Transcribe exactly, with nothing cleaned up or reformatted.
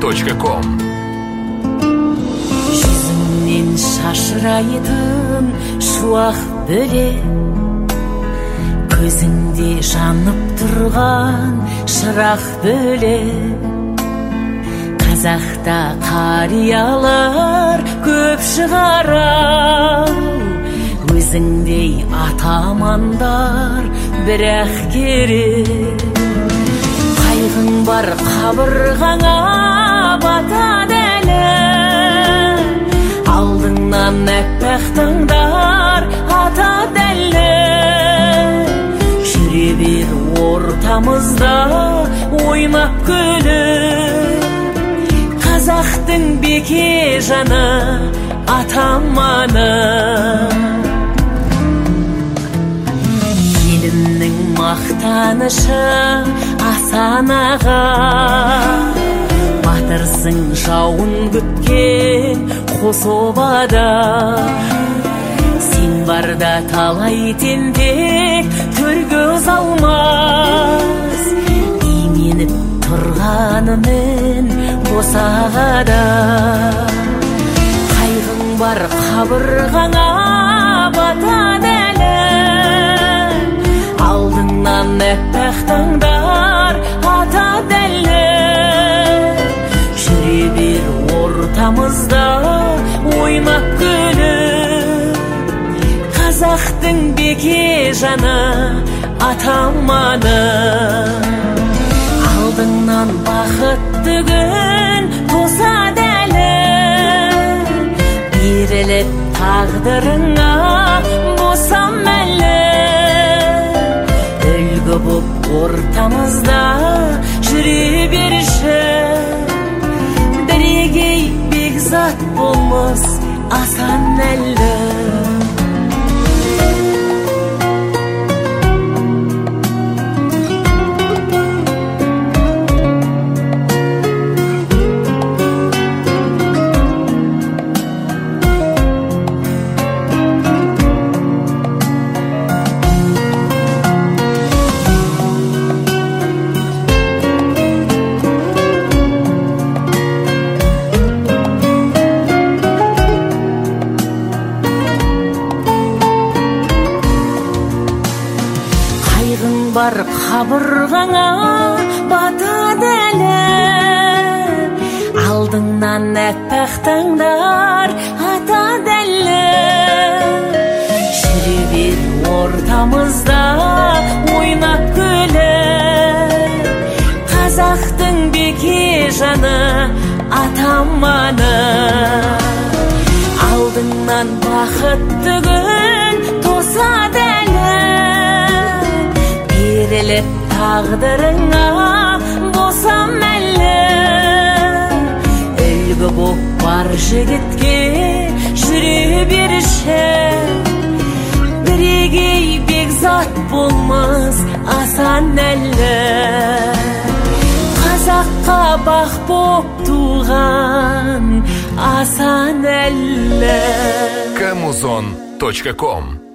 точка ком. Жүзіңнен шашырайтын шуақ бөлек, көзіңде жанып тұрған шырақ бөлек. Қазақта қариялар көп шығар-ау, өзіңдей атамандар бірақ керек. Қайғың бар қабырғаңа батады әлі, алдыңнан әппақ таңдар атады әлі. Жүре бер ортамызда ойнап күліп, қазақтың беке жаны атаманы. Елімнің мақтанышы Асан аға, батырсың жауын күткен қос обада. Сен барда талай тентек төрге алмас, именіп тұрғанымен босағада. Қайғың бар қабырғаңа батады әлі, алдыңнан әппақ таңдар атады әлі. Жүре бер ортамызда ойнап күліп, қазақтың беке жаны атаманы. Алдыңнан бақытты күн тосады әлі, беріліп тағдырыңа босам әлі. Үлгі боп ортамызда жүре берші, бірегей бекзат болмас Асан әлі. Бар қабырғаңа батады әлі, алдыңнан әппақ таңдар атады әлі. Жүре бер ортамызда ойнап күліп, қазақтың беке жаны атаманы. Алдыңнан бақытты күн тосады әлі, беріліп тағдырыңа босам әлі. Үлгі боп бар жігітке жүре берші, бірегей бекзат болмас Асан әлі. Қазаққа бақ боп туған Асан әлі. камузон точка ком